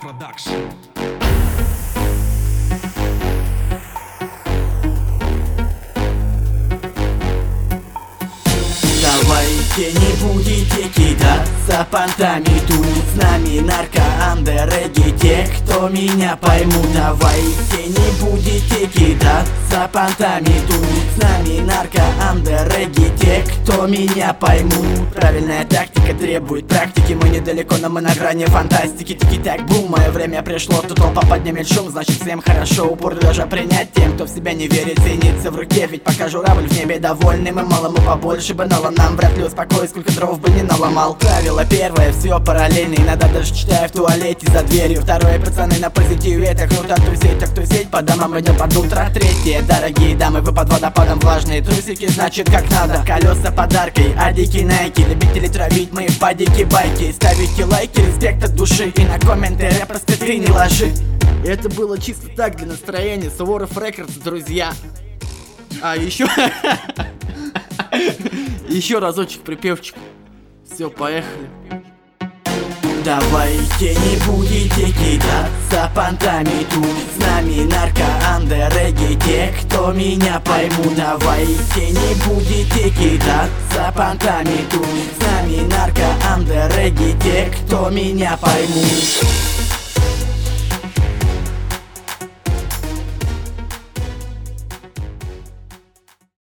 Production. Давайте не будете кидаться понтами. Тут с нами нарко-андереги, те, кто меня поймут. Давайте не будете кидаться понтами. Тут с нами нарко-андереги, те, кто меня поймут. Правильная тактика требует практики. Мы недалеко, но мы на грани фантастики. Тики-так, бум, мое время пришло. Тут толпа поднимет шум, значит всем хорошо. Упор даже принять тем, кто в себя не верит, ценится в руке. Ведь пока журавль в небе довольный, мы малому побольше бы нало. Нам вряд ли успокоить, сколько дров бы не наломал. Правило первое, все параллельно. Иногда даже читаю в туалете за дверью. Второе, пацаны на позитиве, это круто. Тусеть, по домам идем под утро. Третье, дорогие дамы, вы под водопадом влажные трусики, значит как надо. Колеса подаркой, адики найки. Любители травить мои падики байки. Ставите лайки, респект от души. И на комменты рэперской ты не ложи. И это было чисто так, для настроения. Суворов Рекордс, друзья. А еще еще разочек припевчик. Все, поехали. Давайте не будете кидаться понтами. Тут с нами нарко-андереги, те, кто меня поймут. Давайте не будете кидаться понтами. Тут с нами нарко-андереги, те, кто меня поймут.